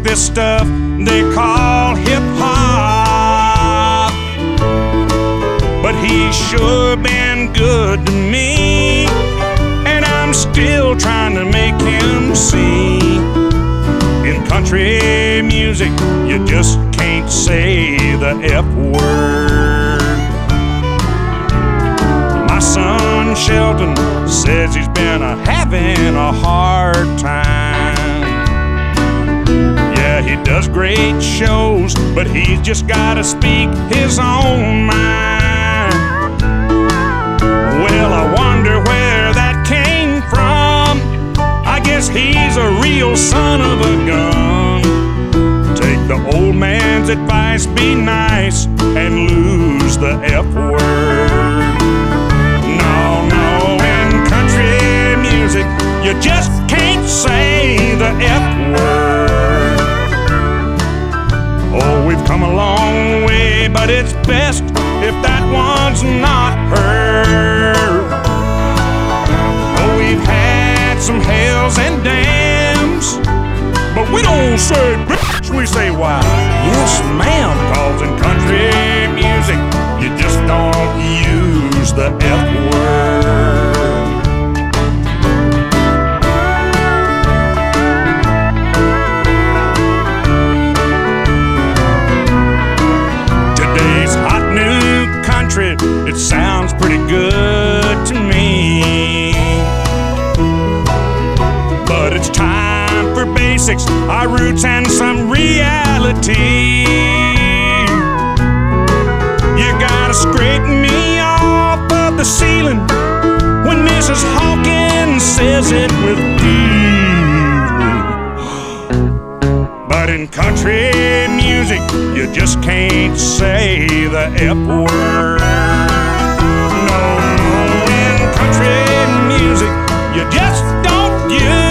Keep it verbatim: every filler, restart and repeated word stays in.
this stuff they call hip-hop. But he's sure been good to me, and I'm still trying to make him see. In country music, you just can't say the F word. My son Shelton says he's been a having a hard time. Yeah, he does great shows, but he's just gotta speak his own mind. Well, I wonder where that came from. I guess he's a real son of a gun. Take the old man's advice, be nice, and lose the F word. No, no, in country music, you just can't say the F word. Oh, we've come a long way, but it's best if that one's not heard. Oh, we've had some hells and dams, but we don't say bitch, we say why. Yes, ma'am, 'cause in country music, you just don't use the F word. Today's hot new country, it sounds pretty good to me. But it's time for basics, our roots, and some reality. You gotta scrape me off of the ceiling when Missus Hawkins says it with feeling. But in country music, you just can't say the F word. No, in country music, you just don't use